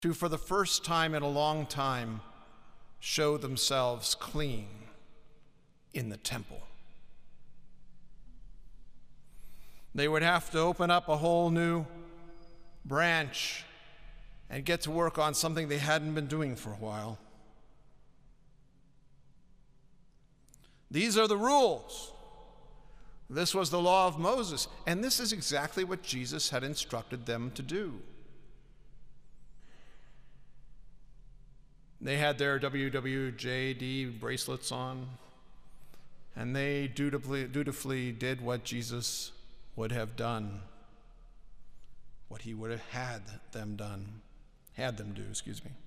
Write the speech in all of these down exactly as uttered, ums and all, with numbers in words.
to, for the first time in a long time, show themselves clean in the temple. They would have to open up a whole new branch and get to work on something they hadn't been doing for a while. These are the rules. This was the law of Moses, and this is exactly what Jesus had instructed them to do. They had their W W J D bracelets on, and they dutifully, dutifully did what Jesus would have done, what he would have had them done, had them do, excuse me.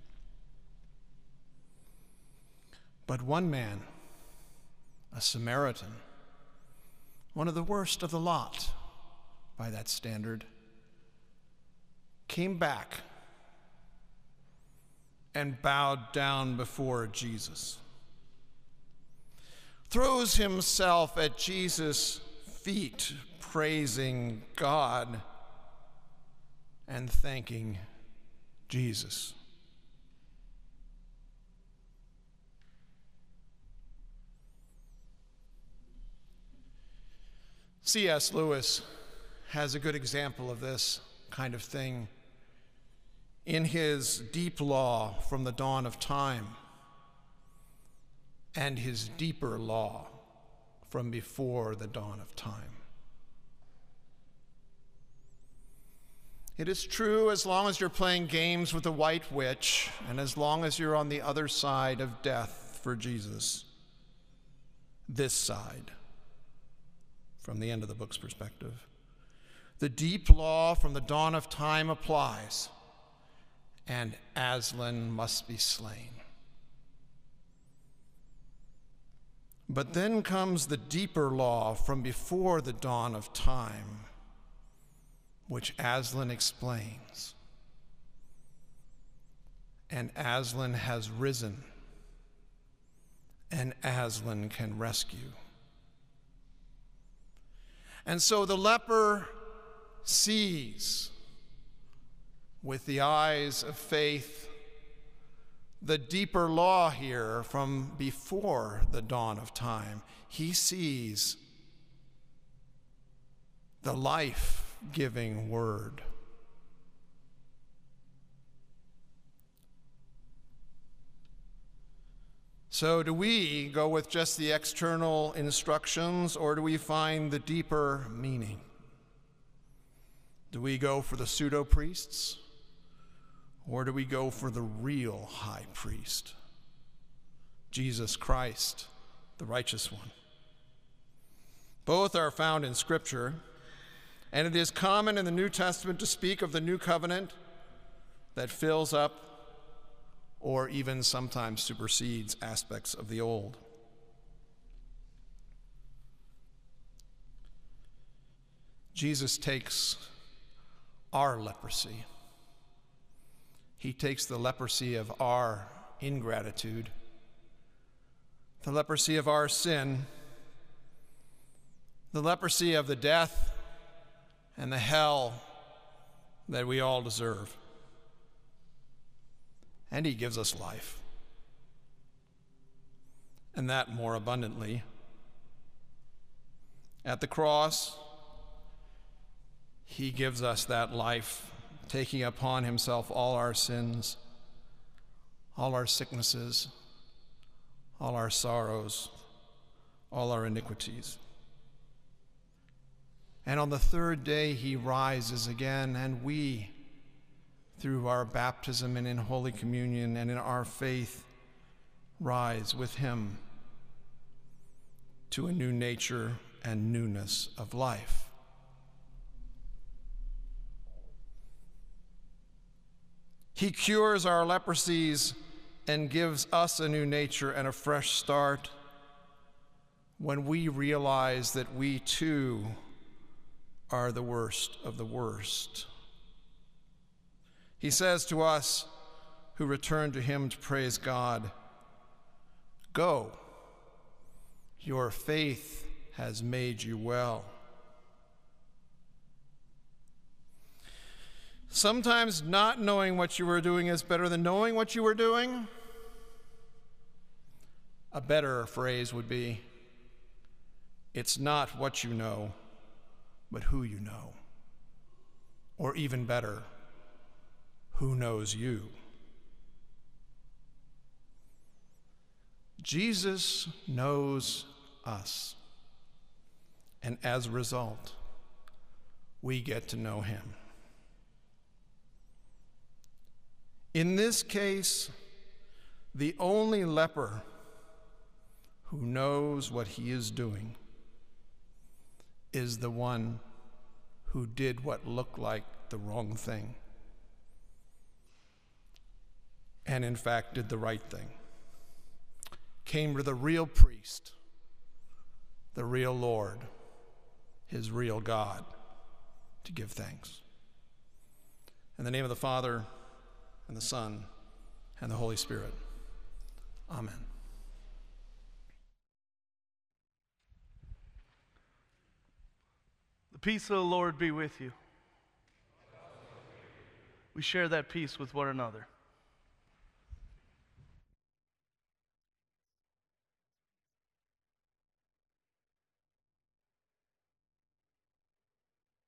But one man, a Samaritan, one of the worst of the lot by that standard, came back and bowed down before Jesus, throws himself at Jesus' feet, praising God and thanking Jesus. C S Lewis has a good example of this kind of thing in his Deep Law from the Dawn of Time and his Deeper Law from Before the Dawn of Time. It is true, as long as you're playing games with the White Witch and as long as you're on the other side of death for Jesus, this side, from the end of the book's perspective, the deep law from the dawn of time applies, and Aslan must be slain. But then comes the deeper law from before the dawn of time, which Aslan explains. And Aslan has risen, and Aslan can rescue. And so the leper sees with the eyes of faith the deeper law here from before the dawn of time. He sees the life-giving word. So do we go with just the external instructions, or do we find the deeper meaning? Do we go for the pseudo-priests, or do we go for the real high priest, Jesus Christ, the righteous one? Both are found in Scripture, and it is common in the New Testament to speak of the new covenant that fills up or even sometimes supersedes aspects of the old. Jesus takes our leprosy. He takes the leprosy of our ingratitude, the leprosy of our sin, the leprosy of the death and the hell that we all deserve. And he gives us life, and that more abundantly. At the cross, he gives us that life, taking upon himself all our sins, all our sicknesses, all our sorrows, all our iniquities. And on the third day, he rises again, and we, through our baptism and in Holy Communion and in our faith, rise with him to a new nature and newness of life. He cures our leprosies and gives us a new nature and a fresh start when we realize that we too are the worst of the worst. He says to us who return to him to praise God, "Go, your faith has made you well." Sometimes not knowing what you were doing is better than knowing what you were doing. A better phrase would be, it's not what you know, but who you know. Or even better, who knows you. Jesus knows us, and as a result, we get to know him. In this case, the only leper who knows what he is doing is the one who did what looked like the wrong thing, and in fact did the right thing. Came to the real priest, the real Lord, his real God, to give thanks. In the name of the Father, and the Son, and the Holy Spirit. Amen. The peace of the Lord be with you. We share that peace with one another.